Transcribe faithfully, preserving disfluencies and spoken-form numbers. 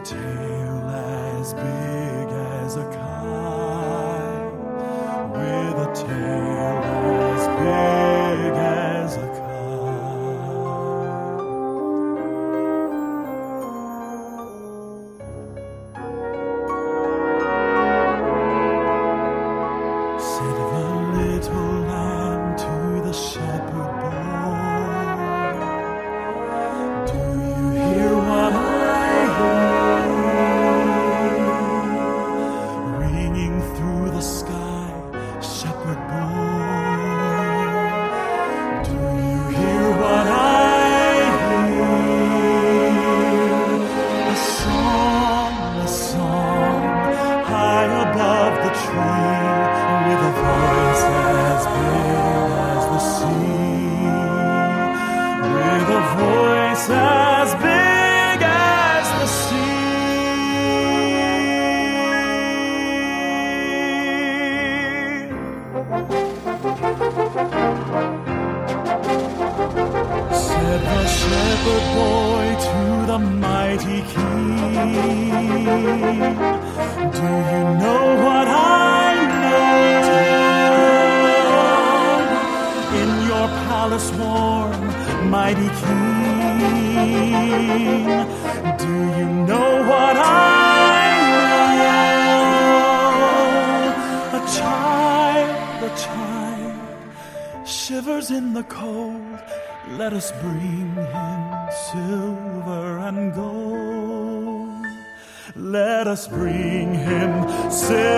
tail as big as a kite, with a tail as big as a kite. Said the little lamb to the shepherd boy, do you hear what I hear? Ringing through the sky, shepherd boy, do you hear what I hear? A song, a song, high above the tree, with a voice as big as the sea, with a voice as big as the Said the shepherd boy to the mighty king, do you know what I know? In your palace warm, mighty king, do you know what I know? A child, a child, shivers in the cold. Let us bring him silver and gold. Let us bring him silver